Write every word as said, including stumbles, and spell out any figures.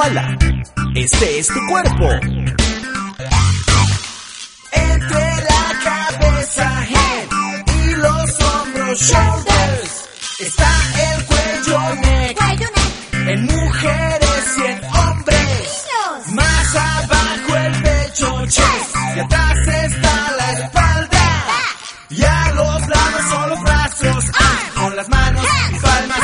koala. Este es tu cuerpo. Entre la cabeza, head, y los hombros, shoulders, está el cuello, neck, Cuello, neck. en mujeres y en hombres. Niños. Más abajo el pecho, chest, y atrás está la espalda. Y a los lados son los brazos, ah, con las manos y palmas